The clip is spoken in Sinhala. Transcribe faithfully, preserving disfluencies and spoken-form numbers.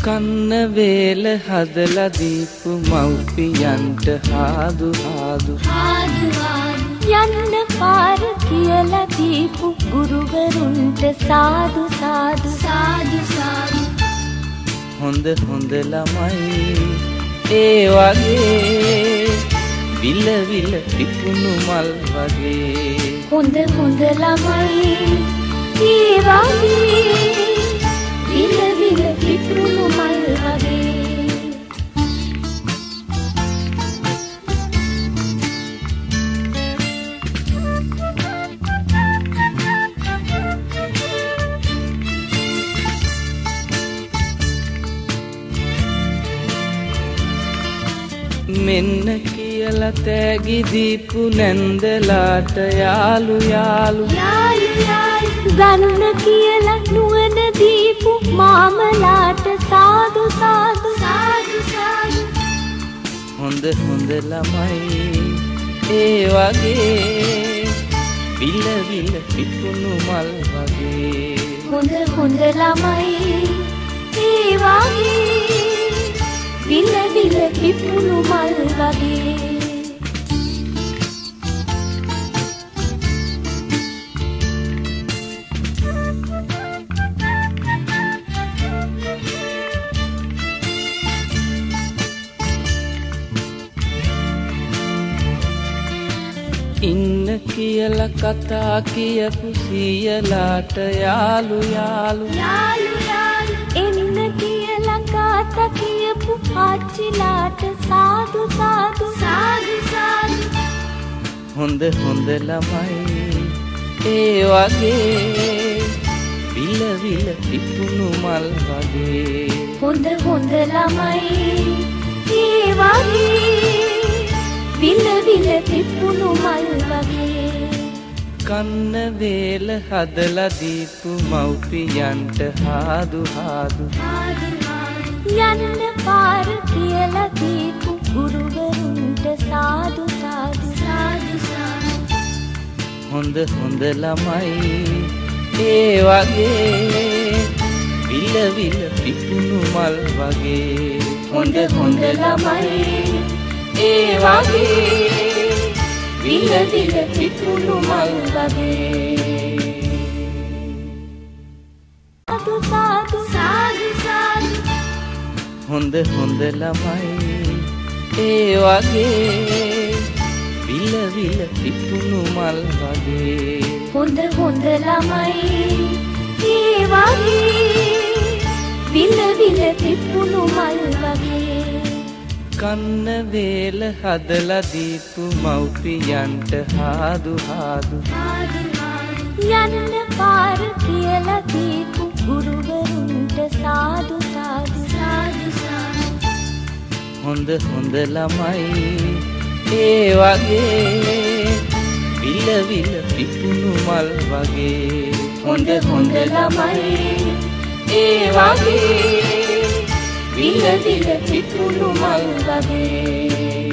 කන්න වේල හදලා දීපු මව්පියන්ට හාදු හාදු හාදු හාදු යන්න පාර කියලා දීපු ගුරුවරුන්ට සාදු සාදු සාදු සාදු හොඳ හොඳ ළමයි ඒ වගේ විල විල පිපුණු මල් වගේ හොඳ හොඳ ළමයි ඒ වගේ විල විල පිපුණු මල් වගේ මෙන්න කියලා තෑගි දීපු නැන්දලාට යාළු යාළු යාළු යාළු ගන්න කියලා නුවණ දීපු මාමලාට සාදු සාදු සාදු සාදු හොඳ හොඳ ළමයි ඒ වගේ විල විල පිපුණු මල් වගේ හොඳ හොඳ ළමයි ඒ වගේ විල විල පිපුණු මල් වගේ ඉන්න කියලා කතා කියපු සියලාට යාළු යාළු යාළු යාළු එන්න කියලා කතා කියපු ආච්චිලාට සාදු සාදු සාදු සාදු හොඳ හොඳ ළමයි ඒ වගේ විල විල පිපුණු මල් වගේ හොඳ හොඳ ළමයි ඒ වගේ විල විල පිපුණු මල් වගේ කන්න වේල හදලා දීපු මව්පියන්ට හාදු හාදු හාදු හාදු යන්න පාර කියලා දීපු ගුරුවරුන්ට සාදු සාදු සාදු සාදු හොඳ හොඳ ළමයි ඒ වගේ විල විල පිපුණු මල් වගේ හොඳ හොඳ ළමයි ඒ වගේ විල විල පිපුණු මල් වගේ සාදු සාදු සාදු සාදු හොඳ හොඳ ළමයි ඒ වගේ විල විල පිපුණු මල් වගේ හොඳ හොඳ ළමයි ඒ වගේ විල විල පිපුණු මල් වගේ කන්න වේල හදලා දීපු මව්පියන්ට හාදු හාදු හාදු හාදු යන්න පාර කියලා දීපු ගුරුවරුන්ට සාදු සාදු සාදු සාදු හොඳ හොඳ ළමයි ඒ වගේ විල විල පිපුණු මල් වගේ හොඳ හොඳ ළමයි ඒ වගේ විල විල පිපුණු මල් වගේ